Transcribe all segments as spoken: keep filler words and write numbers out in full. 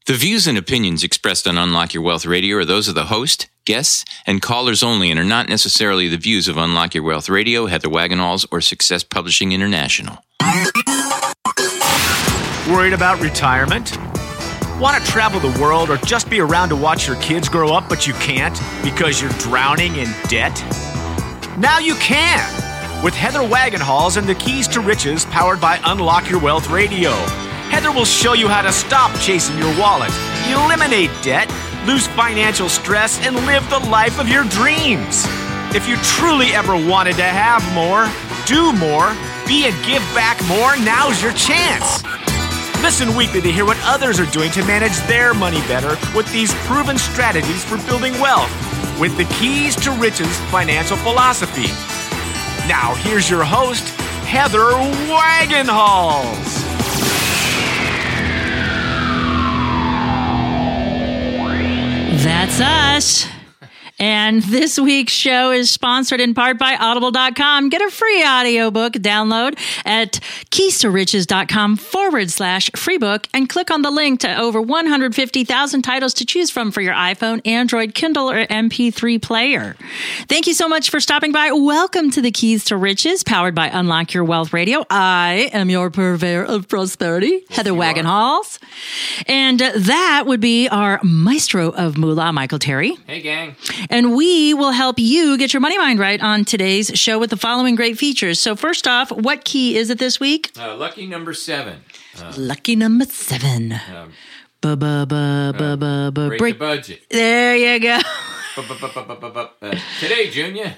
The views and opinions expressed on Unlock Your Wealth Radio are those of the host, guests, and callers only and are not necessarily the views of Unlock Your Wealth Radio, Heather Wagenhals, or Success Publishing International. Worried about retirement? Want to travel the world or just be around to watch your kids grow up, but you can't because you're drowning in debt? Now you can! With Heather Wagenhals and the Keys to Riches powered by Unlock Your Wealth Radio. Heather will show you how to stop chasing your wallet, eliminate debt, lose financial stress, and live the life of your dreams. If you truly ever wanted to have more, do more, be and give back more, now's your chance. Listen weekly to hear what others are doing to manage their money better with these proven strategies for building wealth with the Keys to Riches financial philosophy. Now, here's your host, Heather Wagenhals. That's us. And this week's show is sponsored in part by Audible dot com. Get a free audiobook download at keys to riches dot com forward slash free book and click on the link to over one hundred fifty thousand titles to choose from for your iPhone, Android, Kindle, or M P three player. Thank you so much for stopping by. Welcome to the Keys to Riches, powered by Unlock Your Wealth Radio. I am your purveyor of prosperity, yes, Heather Wagenhals. And uh, that would be our maestro of moolah, Michael Terry. Hey, gang. And we will help you get your money mind right on today's show with the following great features. So first off, what key is it this week? Uh, lucky number seven. Uh, lucky number seven. Um, ba ba ba ba ba ba. break, break the budget. There you go. uh, today, Junior.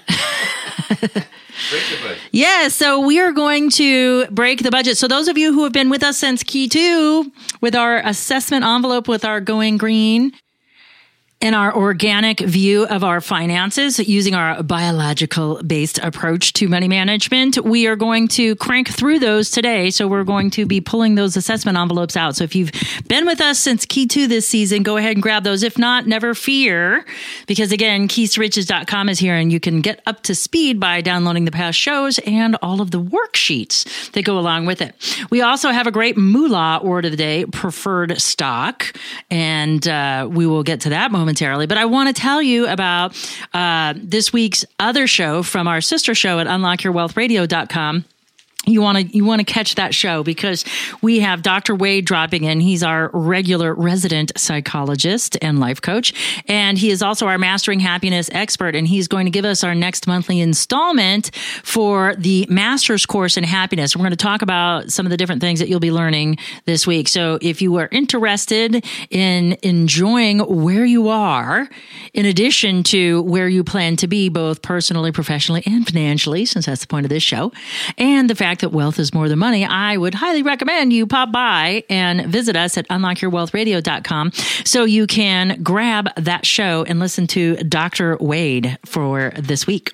Break the budget. Yeah, so we are going to break the budget. So those of you who have been with us since key two, with our assessment envelope with our going green, in our organic view of our finances, using our biological-based approach to money management, we are going to crank through those today. So we're going to be pulling those assessment envelopes out. So if you've been with us since Key two this season, go ahead and grab those. If not, never fear, because again, keys to riches dot com is here, and you can get up to speed by downloading the past shows and all of the worksheets that go along with it. We also have a great moolah word of the day, preferred stock, and uh, we will get to that moment. Momentarily, but I want to tell you about uh, this week's other show from our sister show at unlock your wealth radio dot com. You want to you want to catch that show because we have Doctor Wade dropping in. He's our regular resident psychologist and life coach, and he is also our Mastering Happiness expert, and he's going to give us our next monthly installment for the Master's Course in Happiness. We're going to talk about some of the different things that you'll be learning this week. So if you are interested in enjoying where you are, in addition to where you plan to be, both personally, professionally, and financially, since that's the point of this show, and the fact that wealth is more than money, I would highly recommend you pop by and visit us at unlock your wealth radio dot com so you can grab that show and listen to Doctor Wade for this week.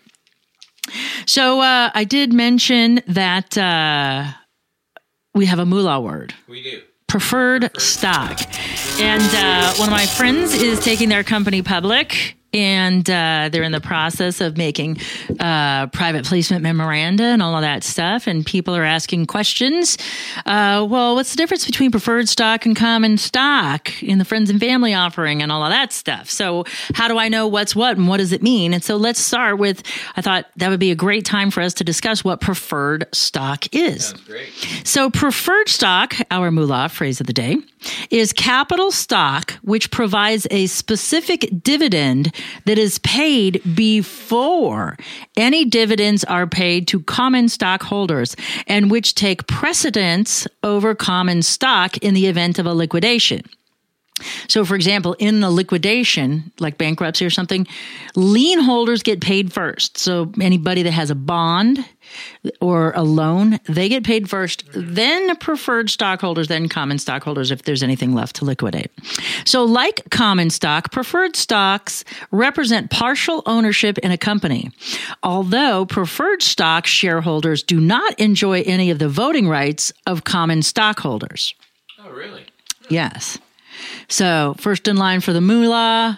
So uh, I did mention that uh, we have a moolah word. We do. Preferred, Preferred stock. And uh, one of my friends is taking their company public. And uh, they're in the process of making uh, private placement memoranda and all of that stuff. And people are asking questions. Uh, well, what's the difference between preferred stock and common stock in the friends and family offering and all of that stuff? So how do I know what's what and what does it mean? And so let's start with, I thought that would be a great time for us to discuss what preferred stock is. Sounds great. So preferred stock, our moolah phrase of the day, is capital stock, which provides a specific dividend that is paid before any dividends are paid to common stockholders and which take precedence over common stock in the event of a liquidation. So, for example, in a liquidation, like bankruptcy or something, lien holders get paid first. So anybody that has a bond or a loan, they get paid first, then preferred stockholders, then common stockholders if there's anything left to liquidate. So like common stock, preferred stocks represent partial ownership in a company, although preferred stock shareholders do not enjoy any of the voting rights of common stockholders. Oh, really? Yes. So first in line for the moolah,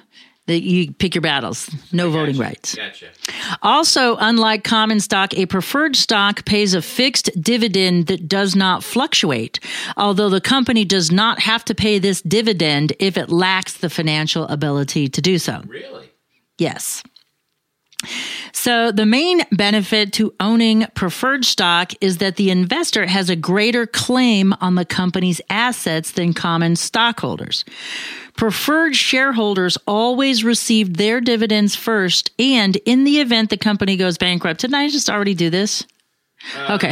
That you pick your battles. No Gotcha. voting rights. Gotcha. Also, unlike common stock, a preferred stock pays a fixed dividend that does not fluctuate, although the company does not have to pay this dividend if it lacks the financial ability to do so. Really? Yes. So the main benefit to owning preferred stock is that the investor has a greater claim on the company's assets than common stockholders. Preferred shareholders always receive their dividends first, and in the event the company goes bankrupt, didn't I just already do this? Uh, Okay.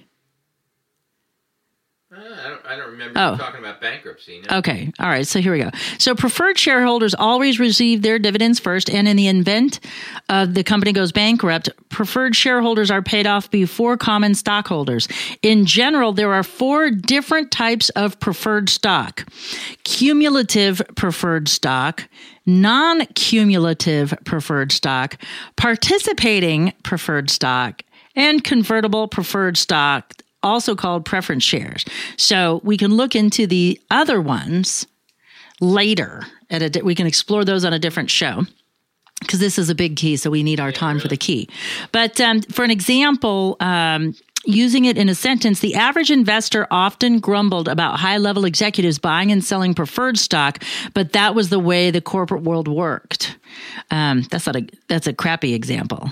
Uh, I don't. I don't remember Oh. you talking about bankruptcy. No. Okay. All right. So here we go. So preferred shareholders always receive their dividends first, and in the event uh, the company goes bankrupt, preferred shareholders are paid off before common stockholders. In general, there are four different types of preferred stock: cumulative preferred stock, non-cumulative preferred stock, participating preferred stock, and convertible preferred stock, also called preference shares. So we can look into the other ones later. At a, di- we can explore those on a different show because this is a big key, so we need our time for the key. But um, for an example, um, using it in a sentence, the average investor often grumbled about high-level executives buying and selling preferred stock, but that was the way the corporate world worked. Um, that's not a that's a crappy example.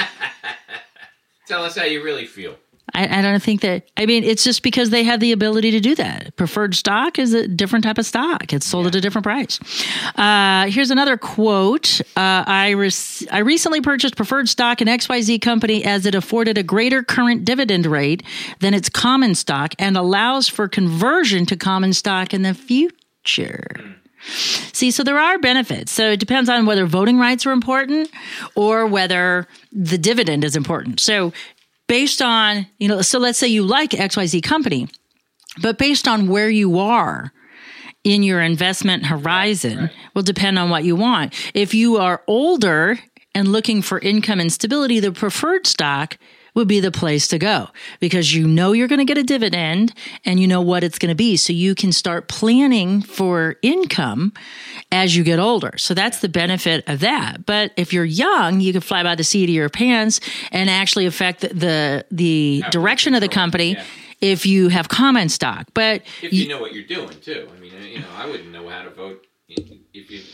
Tell us how you really feel. I, I don't think that, I mean, it's just because they have the ability to do that. Preferred stock is a different type of stock. It's sold yeah. at a different price. Uh, here's another quote. Uh, I, re- I recently purchased preferred stock in X Y Z company as it afforded a greater current dividend rate than its common stock and allows for conversion to common stock in the future. Mm. See, so there are benefits. So it depends on whether voting rights are important or whether the dividend is important. So based on, you know, so let's say you like X Y Z company, but based on where you are in your investment horizon right, right. will depend on what you want. If you are older and looking for income and stability, the preferred stock would be the place to go because you know you're going to get a dividend and you know what it's going to be. So you can start planning for income as you get older. So that's the benefit of that. But if you're young, you can fly by the seat of your pants and actually affect the the, the direction of the company yeah. if you have common stock. But if you, you know what you're doing too. I mean, you know, I wouldn't know how to vote if you.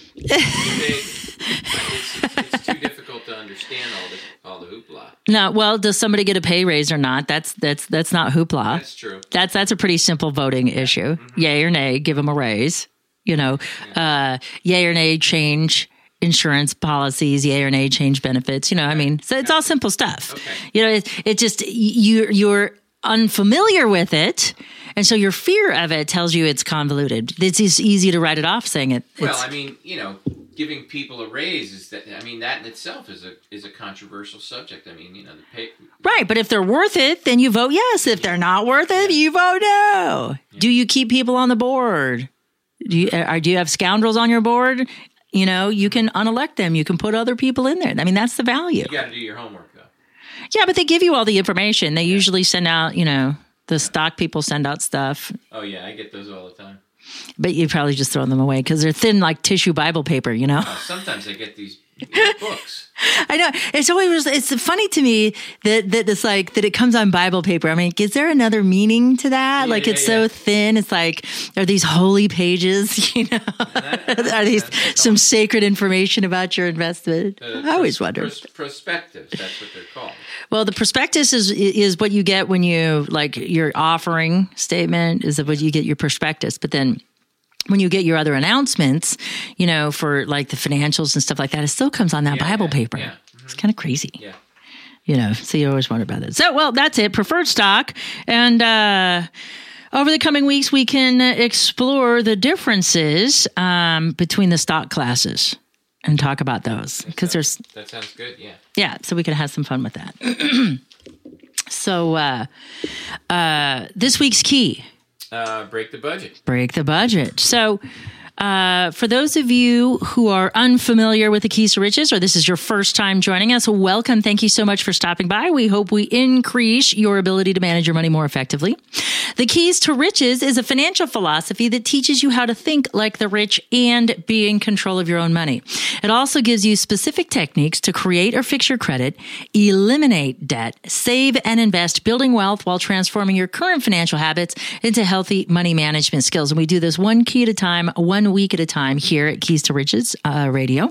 If it's, it's, it's too difficult to understand all the all the hoopla. No, well, does somebody get a pay raise or not? That's that's that's not hoopla. That's true. That's that's a pretty simple voting yeah. issue. Mm-hmm. Yay or nay, give them a raise. You know, yeah. uh, yay or nay, change insurance policies. Yay or nay, change benefits. You know, I mean, so it's all simple stuff. Okay. You know, it, it just you you're unfamiliar with it. And so your fear of it tells you it's convoluted. It's easy to write it off saying it. Well, I mean, you know, giving people a raise is that, I mean, that in itself is a is a controversial subject. I mean, you know, the pay. Right, but if they're worth it, then you vote yes. If they're not worth it, yeah. you vote no. Yeah. Do you keep people on the board? Do you, are, do you have scoundrels on your board? You know, you can unelect them. You can put other people in there. I mean, that's the value. You got to do your homework, though. Yeah, but they give you all the information. They yeah. usually send out, you know, the stock people send out stuff. Oh, yeah, I get those all the time. But you probably just throw them away because they're thin like tissue Bible paper, you know? Oh, sometimes I get these you know, books. I know. It's always, it's funny to me that, that it's like, that it comes on Bible paper. I mean, is there another meaning to that? Yeah, like, yeah, it's yeah. so thin. It's like, are these holy pages, you know? That, are these some called. sacred information about your investment? Uh, I always wonder. Pros- prospectives, that's what they're called. Well, the prospectus is is what you get when you, like, your offering statement is what you get your prospectus. But then when you get your other announcements, you know, for like the financials and stuff like that, it still comes on that yeah, Bible yeah, paper. Yeah. Mm-hmm. It's kind of crazy. Yeah. You know, so you always wonder about it. So, well, that's it. Preferred stock. And uh, over the coming weeks, we can explore the differences um, between the stock classes and talk about those. Because there's That sounds good, yeah. Yeah, so we could have some fun with that. so, uh, uh, this week's key. Uh, break the budget. Break the budget. So Uh, for those of you who are unfamiliar with the Keys to Riches, or this is your first time joining us, welcome. Thank you so much for stopping by. We hope we increase your ability to manage your money more effectively. The Keys to Riches is a financial philosophy that teaches you how to think like the rich and be in control of your own money. It also gives you specific techniques to create or fix your credit, eliminate debt, save and invest, building wealth while transforming your current financial habits into healthy money management skills. And we do this one key at a time, one week at a time here at Keys to Riches uh, Radio.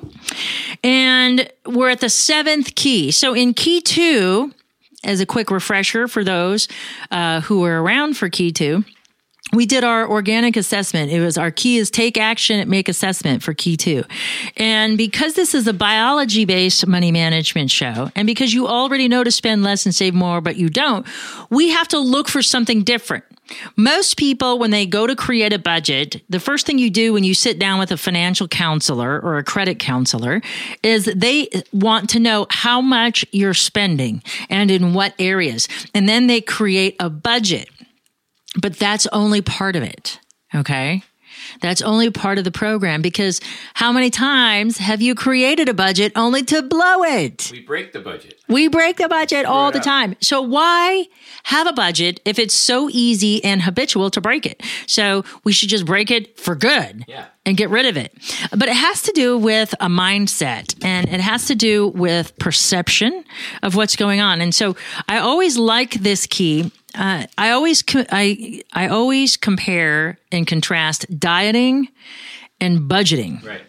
And we're at the seventh key. So in key two, as a quick refresher for those uh, who were around for key two, we did our organic assessment. It was our key is take action, make assessment for key two. And because this is a biology-based money management show, and because you already know to spend less and save more, but you don't, we have to look for something different. Most people, when they go to create a budget, the first thing you do when you sit down with a financial counselor or a credit counselor is they want to know how much you're spending and in what areas. And then they create a budget. But that's only part of it, okay? That's only part of the program, because how many times have you created a budget only to blow it? We break the budget. We break the budget all the time. So why have a budget if it's so easy and habitual to break it? So we should just break it for good. Yeah. And get rid of it. But it has to do with a mindset, and it has to do with perception of what's going on. And so I always like this key. Uh, I always co- I I always compare and contrast dieting and budgeting. Right.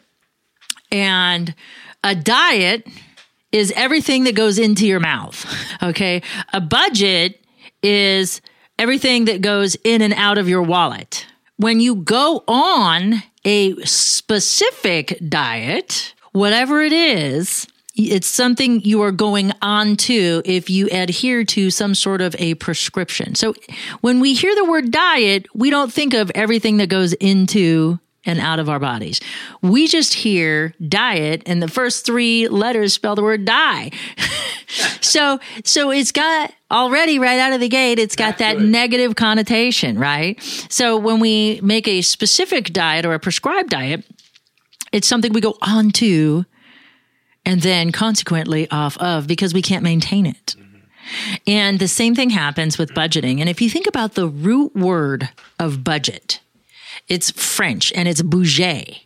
And a diet is everything that goes into your mouth. Okay. A budget is everything that goes in and out of your wallet. When you go on a specific diet, whatever it is, it's something you are going on to if you adhere to some sort of a prescription. So when we hear the word diet, we don't think of everything that goes into and out of our bodies. We just hear diet, and the first three letters spell the word die. so, so it's got already right out of the gate, it's got that negative connotation, right? So when we make a specific diet or a prescribed diet, it's something we go on to and then consequently off of, because we can't maintain it. Mm-hmm. And the same thing happens with budgeting. And if you think about the root word of budget, it's French and it's budget.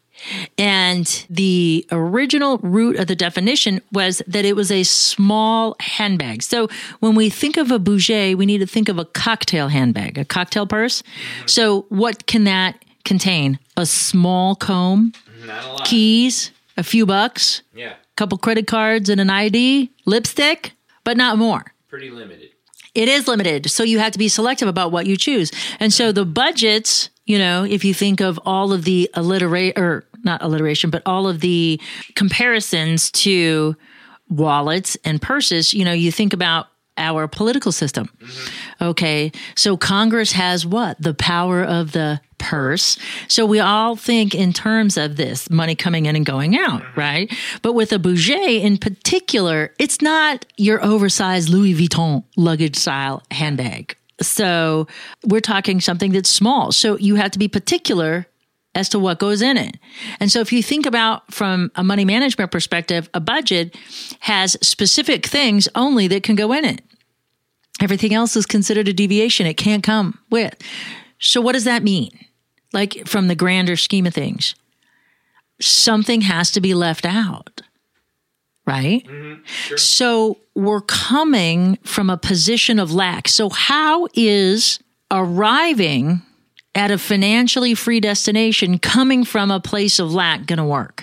And the original root of the definition was that it was a small handbag. So when we think of a budget, we need to think of a cocktail handbag, a cocktail purse. Mm-hmm. So what can that contain? A small comb, Not a lot. Keys, a few bucks, Yeah. couple credit cards and an I D, lipstick, but not more. Pretty limited. It is limited. So you have to be selective about what you choose. And so the budgets, you know, if you think of all of the alliterate or not alliteration, but all of the comparisons to wallets and purses, you know, you think about our political system. Mm-hmm. Okay. So Congress has what? The power of the purse. So we all think in terms of this money coming in and going out, mm-hmm. right? But with a budget in particular, it's not your oversized Louis Vuitton luggage style handbag. So we're talking something that's small. So you have to be particular as to what goes in it. And so if you think about from a money management perspective, a budget has specific things only that can go in it. Everything else is considered a deviation. It can't come with. So what does that mean? Like from the grander scheme of things, something has to be left out, right? Mm-hmm. Sure. So we're coming from a position of lack. So how is arriving at a financially free destination coming from a place of lack going to work?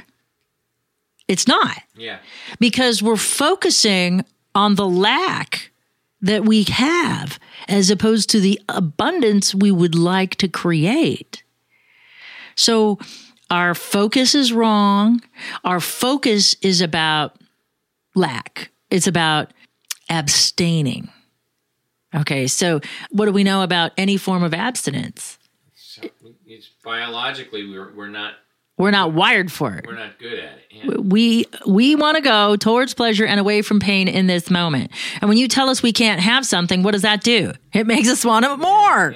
It's not. Yeah. Because we're focusing on the lack that we have as opposed to the abundance we would like to create. So our focus is wrong. Our focus is about lack. It's about abstaining. Okay, so what do we know about any form of abstinence? So it's biologically, we're we're not we're not wired for it. We're not good at it. Yeah. We we want to go towards pleasure and away from pain in this moment. And when you tell us we can't have something, what does that do? It makes us want it more. Yeah, we want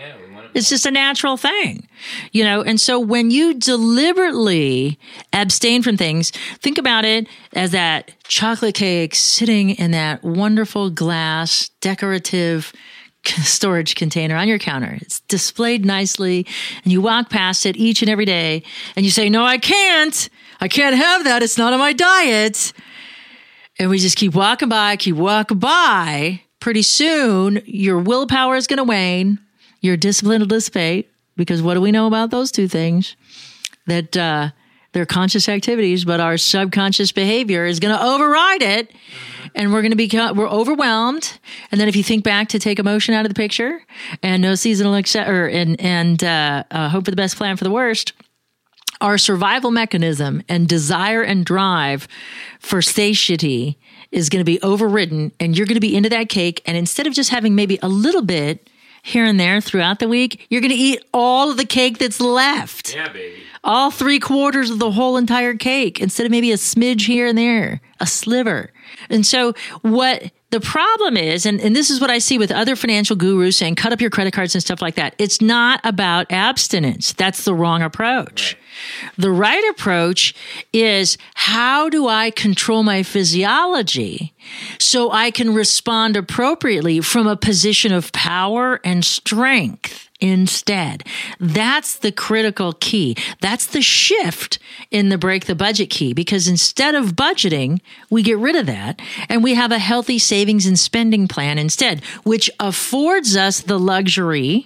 It's just a natural thing, you know? And so when you deliberately abstain from things, think about it as that chocolate cake sitting in that wonderful glass decorative storage container on your counter. It's displayed nicely and you walk past it each and every day and you say, no, I can't. I can't have that. It's not on my diet. And we just keep walking by, keep walking by. Pretty soon, your willpower is going to wane. Your discipline will dissipate, because what do we know about those two things? That uh, they're conscious activities, but our subconscious behavior is going to override it, and we're going to become we're overwhelmed. And then, if you think back to take emotion out of the picture, and no seasonal accept or and and uh, uh, hope for the best, plan for the worst. Our survival mechanism and desire and drive for satiety is going to be overridden, and you're going to be into that cake. And instead of just having maybe a little bit here and there throughout the week, you're going to eat all of the cake that's left. Yeah, baby. All three quarters of the whole entire cake instead of maybe a smidge here and there, a sliver. And so what the problem is, and, and this is what I see with other financial gurus saying, cut up your credit cards and stuff like that. It's not about abstinence. That's the wrong approach. Right. The right approach is, how do I control my physiology so I can respond appropriately from a position of power and strength instead? That's the critical key. That's the shift in the break the budget key, because instead of budgeting, we get rid of that and we have a healthy savings and spending plan instead, which affords us the luxury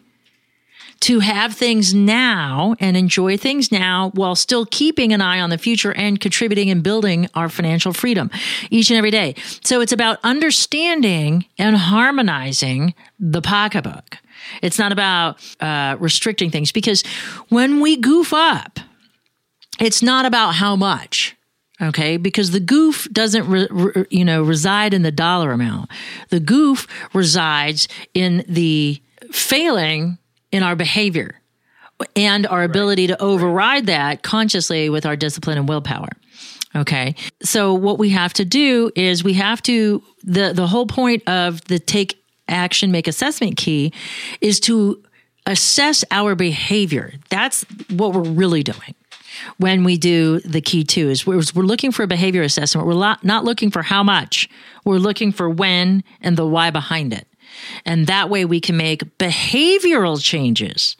to have things now and enjoy things now while still keeping an eye on the future and contributing and building our financial freedom each and every day. So it's about understanding and harmonizing the pocketbook. It's not about uh, restricting things, because when we goof up, it's not about how much, okay? Because the goof doesn't, re, re, you know, reside in the dollar amount. The goof resides in the failing in our behavior and our ability to override that consciously with our discipline and willpower. Okay. So what we have to do is we have to, the, the whole point of the take action, make assessment key is to assess our behavior. That's what we're really doing when we do the key two, is we're, we're looking for a behavior assessment. We're not looking for how much, we're looking for when and the why behind it. And that way we can make behavioral changes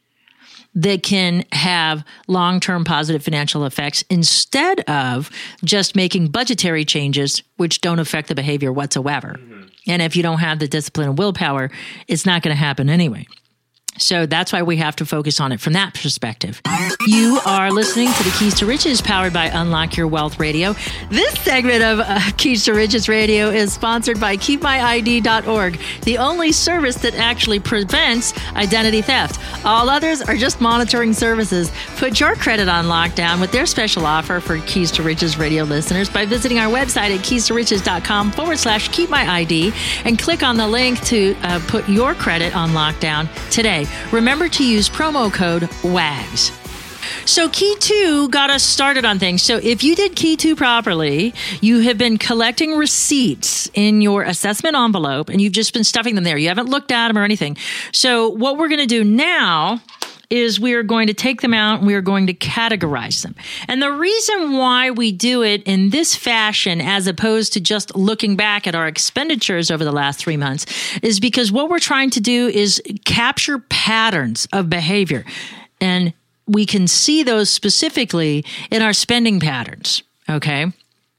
that can have long-term positive financial effects instead of just making budgetary changes which don't affect the behavior whatsoever. Mm-hmm. And if you don't have the discipline and willpower, it's not going to happen anyway. So that's why we have to focus on it from that perspective. You are listening to the Keys to Riches, powered by Unlock Your Wealth Radio. This segment of uh, Keys to Riches Radio is sponsored by keep my I D dot org, the only service that actually prevents identity theft. All others are just monitoring services. Put your credit on lockdown with their special offer for Keys to Riches Radio listeners by visiting our website at keys to riches dot com forward slash keep my I D and click on the link to uh, put your credit on lockdown today. Remember to use promo code WAGS. So Key two got us started on things. So if you did Key two properly, you have been collecting receipts in your assessment envelope and you've just been stuffing them there. You haven't looked at them or anything. So what we're going to do now is we are going to take them out and we are going to categorize them. And the reason why we do it in this fashion, as opposed to just looking back at our expenditures over the last three months, is because what we're trying to do is capture patterns of behavior. And we can see those specifically in our spending patterns, okay?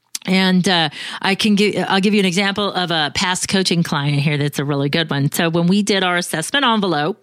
And uh, I can give, I'll give you an example of a past coaching client here that's a really good one. So when we did our assessment envelope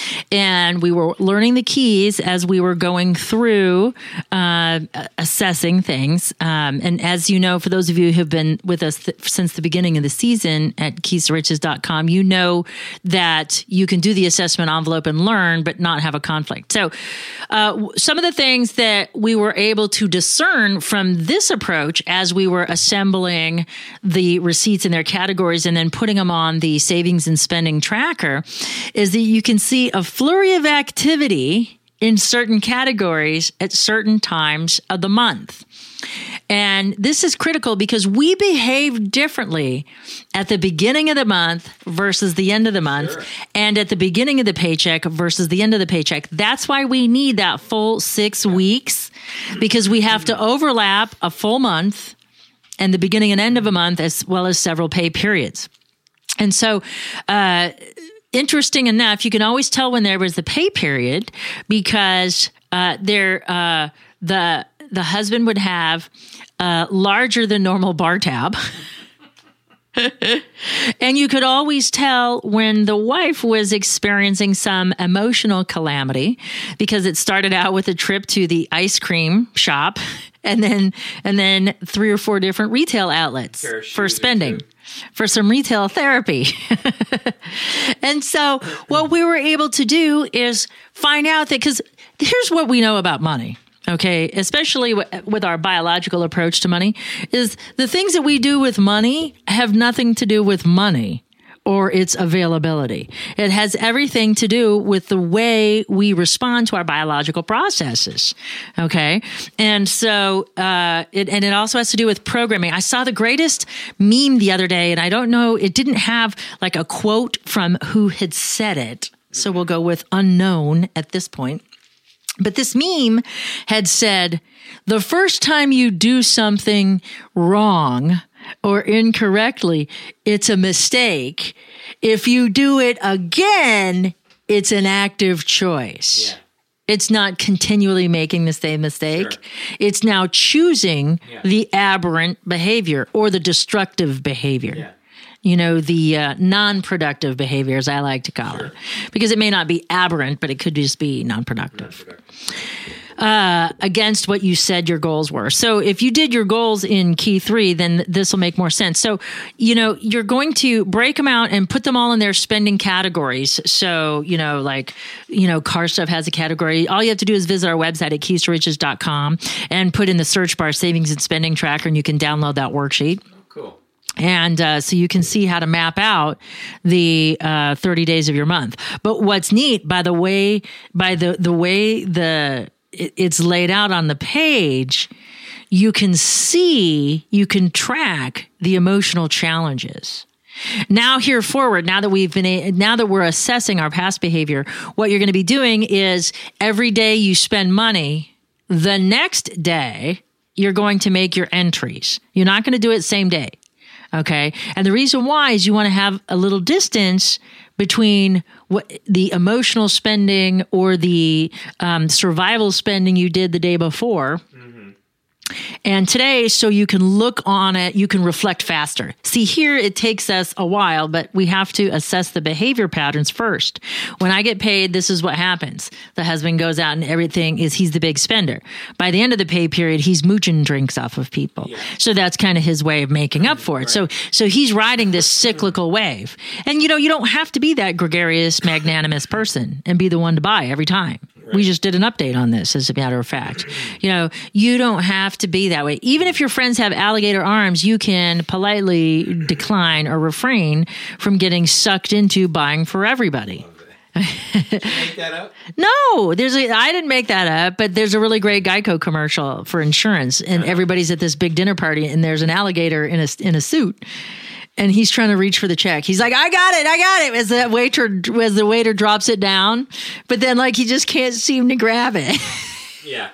and we were learning the keys as we were going through uh, assessing things. Um, and as you know, for those of you who have been with us th- since the beginning of the season at keys to riches dot com, you know that you can do the assessment envelope and learn, but not have a conflict. So uh, some of the things that we were able to discern from this approach as we were assembling the receipts in their categories and then putting them on the savings and spending tracker is that you can see a flurry of activity in certain categories at certain times of the month. And this is critical because we behave differently at the beginning of the month versus the end of the month, sure. and at the beginning of the paycheck versus the end of the paycheck. That's why we need that full six weeks, because we have to overlap a full month and the beginning and end of a month, as well as several pay periods. And so, uh, interesting enough, you can always tell when there was the pay period because uh, there uh, the the husband would have a larger than normal bar tab. And you could always tell when the wife was experiencing some emotional calamity because it started out with a trip to the ice cream shop and then and then three or four different retail outlets for spending, for some retail therapy. And so what we were able to do is find out that, because here's what we know about money. Okay, especially w- with our biological approach to money, is the things that we do with money have nothing to do with money or its availability. It has everything to do with the way we respond to our biological processes. Okay, and so uh, it and it also has to do with programming. I saw the greatest meme the other day, and I don't know, it didn't have like a quote from who had said it, so we'll go with unknown at this point. But this meme had said, the first time you do something wrong or incorrectly, it's a mistake. If you do it again, it's an active choice. Yeah. It's not continually making the same mistake. Sure. It's now choosing yeah. the aberrant behavior or the destructive behavior. Yeah. You know, the uh, non-productive behavior, as I like to call sure. it, because it may not be aberrant, but it could just be non-productive, non-productive. Uh, against what you said your goals were. So if you did your goals in key three, then this will make more sense. So, you know, you're going to break them out and put them all in their spending categories. So, you know, like, you know, car stuff has a category. All you have to do is visit our website at keys to riches dot com and put in the search bar savings and spending tracker, and you can download that worksheet. Cool. And uh, so you can see how to map out the uh, thirty days of your month. But what's neat, by the way, by the the way the it, it's laid out on the page, you can see, you can track the emotional challenges. Now, here forward, now that we've been, now that we're assessing our past behavior, what you're going to be doing is every day you spend money, the next day you're going to make your entries. You're not going to do it same day. Okay. And the reason why is you want to have a little distance between what the emotional spending or the um, survival spending you did the day before. Mm-hmm. And today, so you can look on it, you can reflect faster. See, here it takes us a while, but we have to assess the behavior patterns first. When I get paid, this is what happens. The husband goes out and everything is, he's the big spender. By the end of the pay period, he's mooching drinks off of people. Yeah. So that's kind of his way of making up for it. Right. So, so he's riding this cyclical wave. And, you know, you don't have to be that gregarious, magnanimous person and be the one to buy every time. Right. We just did an update on this, as a matter of fact. You know, you don't have to be that way. Even if your friends have alligator arms, you can politely decline or refrain from getting sucked into buying for everybody. Did you make that up? No, there's a, I didn't make that up, but there's a really great Geico commercial for insurance, and uh-huh. everybody's at this big dinner party, and there's an alligator in a in a suit. And he's trying to reach for the check. He's like, I got it, I got it. As the waiter, as the waiter drops it down, but then like he just can't seem to grab it. Yeah,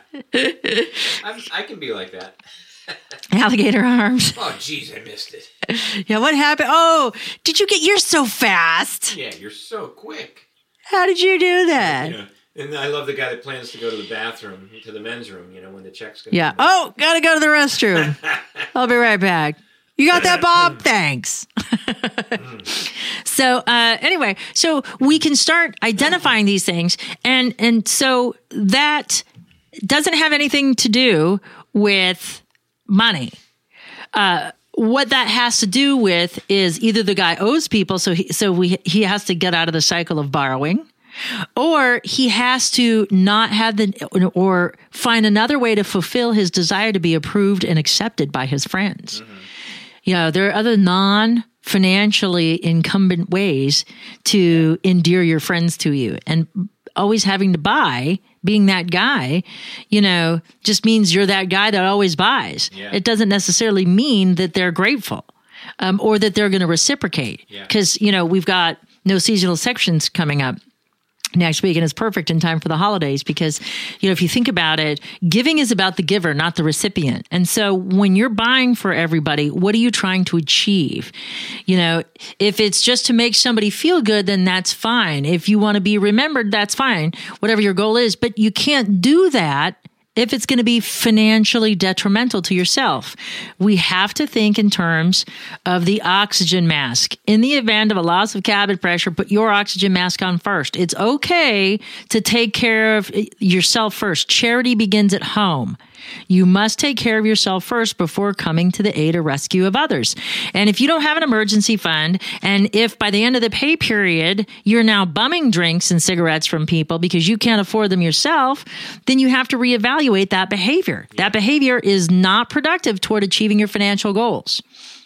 I'm, I can be like that. Alligator arms. Oh, geez, I missed it. Yeah, what happened? Oh, did you get? You're so fast. Yeah, you're so quick. How did you do that? You know, and I love the guy that plans to go to the bathroom, to the men's room. You know, when the check's going. Yeah. Oh, gotta go to the restroom. I'll be right back. You got that, Bob? Thanks. So uh, anyway, so we can start identifying these things. And and so that doesn't have anything to do with money. Uh, what that has to do with is either the guy owes people, so he, so we he has to get out of the cycle of borrowing, or he has to not have the, or find another way to fulfill his desire to be approved and accepted by his friends. Mm-hmm. You know, there are other non-financially incumbent ways to endear your friends to you. And always having to buy being that guy, you know, just means you're that guy that always buys. Yeah. It doesn't necessarily mean that they're grateful um, or that they're going to reciprocate. Because, yeah. you know, we've got no seasonal sections coming up next week, and it's perfect in time for the holidays because, you know, if you think about it, giving is about the giver, not the recipient. And so when you're buying for everybody, what are you trying to achieve? You know, if it's just to make somebody feel good, then that's fine. If you want to be remembered, that's fine, whatever your goal is. But you can't do that if it's going to be financially detrimental to yourself. We have to think in terms of the oxygen mask. In the event of a loss of cabin pressure, put your oxygen mask on first. It's okay to take care of yourself first. Charity begins at home. You must take care of yourself first before coming to the aid or rescue of others. And if you don't have an emergency fund, and if by the end of the pay period, you're now bumming drinks and cigarettes from people because you can't afford them yourself, then you have to reevaluate that behavior. Yeah. That behavior is not productive toward achieving your financial goals.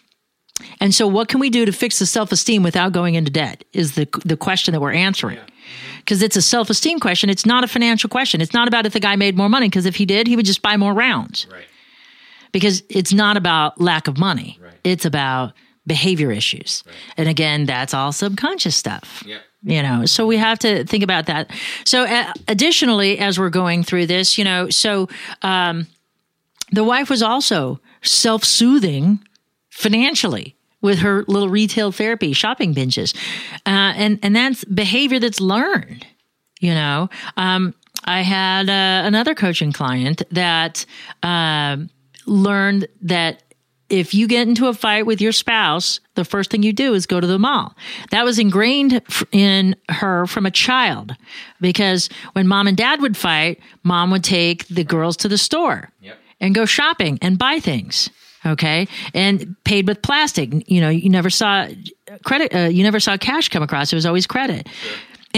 And so what can we do to fix the self-esteem without going into debt is the, the question that we're answering. Yeah. Because it's a self-esteem question. It's not a financial question. It's not about if the guy made more money, because if he did, he would just buy more rounds. Right. Because it's not about lack of money. Right. It's about behavior issues. Right. And again, that's all subconscious stuff. Yeah. You know, so we have to think about that. So uh, additionally, as we're going through this, you know, so um, the wife was also self-soothing financially with her little retail therapy, shopping binges. Uh, and, and that's behavior that's learned, you know. Um, I had uh, another coaching client that uh, learned that if you get into a fight with your spouse, the first thing you do is go to the mall. That was ingrained in her from a child, because when mom and dad would fight, mom would take the girls to the store yep. and go shopping and buy things. Okay. And paid with plastic. You know, you never saw credit, uh, you never saw cash come across. It was always credit. Sure.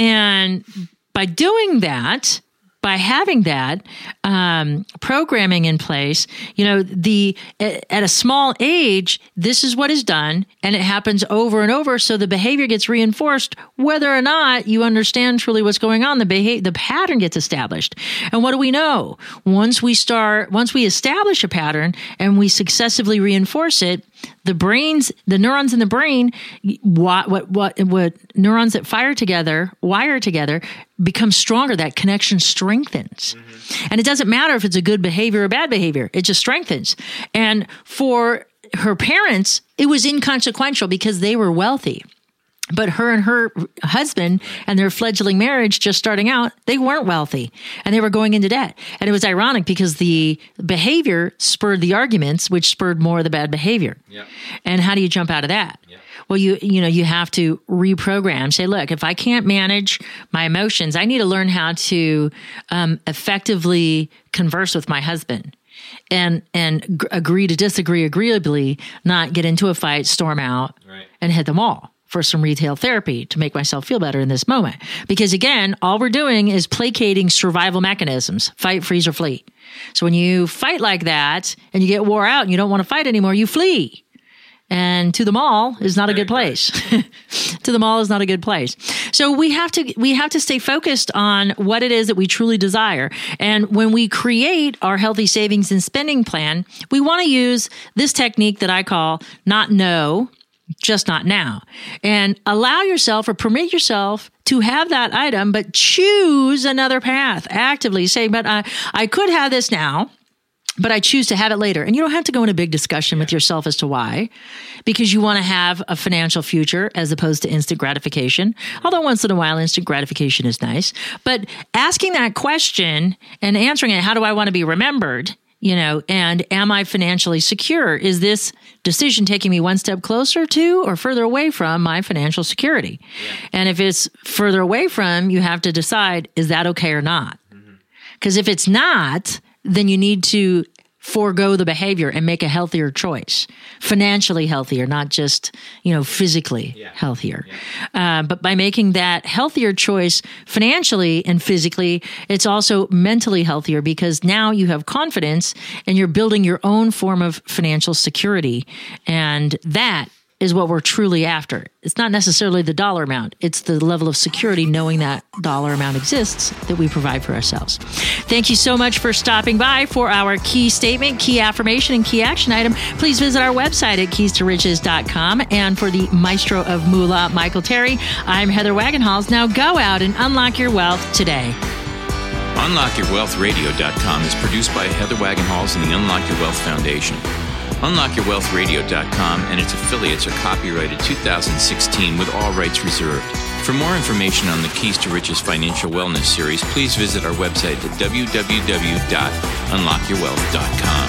And by doing that, by having that um, programming in place, you know, the at a small age, this is what is done, and it happens over and over. So the behavior gets reinforced, whether or not you understand truly what's going on. The behavior, the pattern gets established. And what do we know? Once we start, once we establish a pattern and we successively reinforce it, the brains, the neurons in the brain, what, what, what, what neurons that fire together, wire together, become stronger. That connection strengthens. Mm-hmm. And it doesn't matter if it's a good behavior or bad behavior. It just strengthens. And for her parents, it was inconsequential because they were wealthy. But her and her husband and their fledgling marriage just starting out, they weren't wealthy and they were going into debt. And it was ironic because the behavior spurred the arguments, which spurred more of the bad behavior. Yeah. And how do you jump out of that? Yeah. Well, you you know, you have to reprogram. Say, look, if I can't manage my emotions, I need to learn how to um, effectively converse with my husband. And and g- agree to disagree agreeably, not get into a fight, storm out, right. and hit them all. For some retail therapy to make myself feel better in this moment. Because again, all we're doing is placating survival mechanisms, fight, freeze, or flee. So when you fight like that and you get wore out and you don't want to fight anymore, you flee. And to the mall is not a good place. To the mall is not a good place. So we have to we have to stay focused on what it is that we truly desire. And when we create our healthy savings and spending plan, we want to use this technique that I call not no, just not now, and allow yourself or permit yourself to have that item, but choose another path actively. Say, but I, I could have this now, but I choose to have it later. And you don't have to go in a big discussion with yourself as to why, because you want to have a financial future as opposed to instant gratification. Although once in a while, instant gratification is nice, but asking that question and answering it, how do I want to be remembered? You know, and am I financially secure? Is this decision taking me one step closer to or further away from my financial security? Yeah. And if it's further away from, you have to decide, is that okay or not? Because mm-hmm. if it's not, then you need to forego the behavior and make a healthier choice, financially healthier, not just, you know, physically yeah. healthier. Yeah. Uh, but by making that healthier choice financially and physically, it's also mentally healthier because now you have confidence and you're building your own form of financial security. And that is what we're truly after. It's not necessarily the dollar amount. It's the level of security knowing that dollar amount exists that we provide for ourselves. Thank you so much for stopping by for our key statement, key affirmation, and key action item. Please visit our website at keys to riches dot com. And for the maestro of moolah, Michael Terry, I'm Heather Wagenhals. Now go out and unlock your wealth today. unlock your wealth radio dot com is produced by Heather Wagenhals and the Unlock Your Wealth Foundation. unlock your wealth radio dot com and its affiliates are copyrighted two thousand sixteen with all rights reserved. For more information on the Keys to Riches Financial Wellness Series, please visit our website at w w w dot unlock your wealth dot com.